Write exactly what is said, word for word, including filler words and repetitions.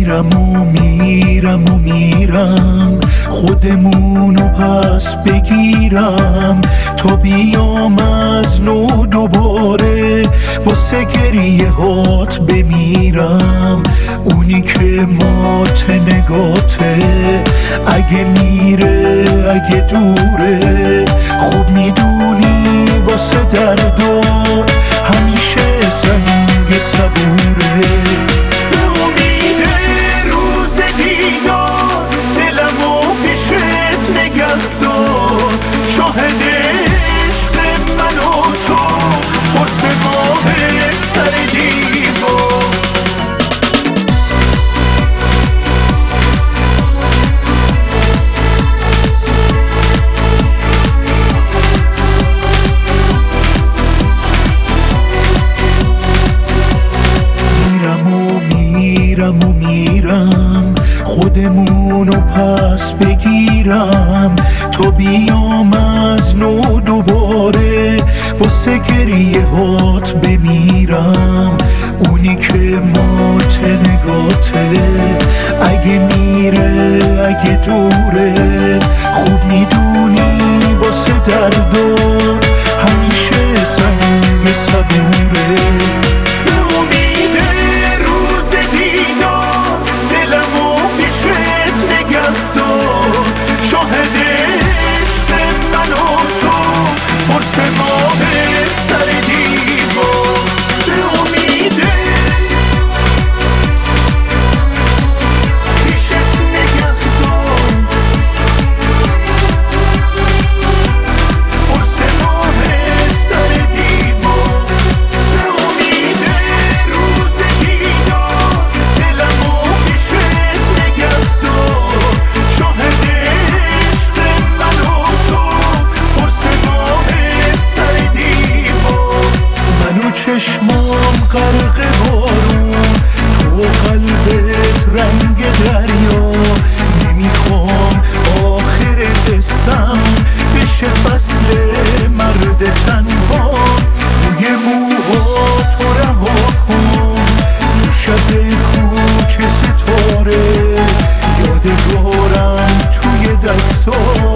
میرم و میرم و میرم خودمونو پس بگیرم تا بیام از نو دوباره واسه گریه هات بمیرم. اونی که مات نگاته اگه میره اگه دوره خوب میدونی واسه دردات همیشه سنگ صبوره. شاهد عشق من و تو قرص ماه سر دیوار. میرم و میرم و میرم خودمونو پس بگیرم تا بیام از نو دوباره واسه گریه هات بمیرم. اونی که مات نگاته اگه میره اگه دوره خوب میدونی واسه دردات همیشه سنگ صبوره. شاهد عشق من و تو قرص ماه سر دیوار. به امید پیشت نگه دار قرص ماه سر دیوار. به امید روز دیدار دلمو پیشت نگه دار. شاهد چشمام غرق بارون تو قلبت رنگ دریا. نمیخوام آخر قصم بشه فصل مرد تنها. روی موها تو رها کن تو شب کوچه ستاره یادگارم توی دستا.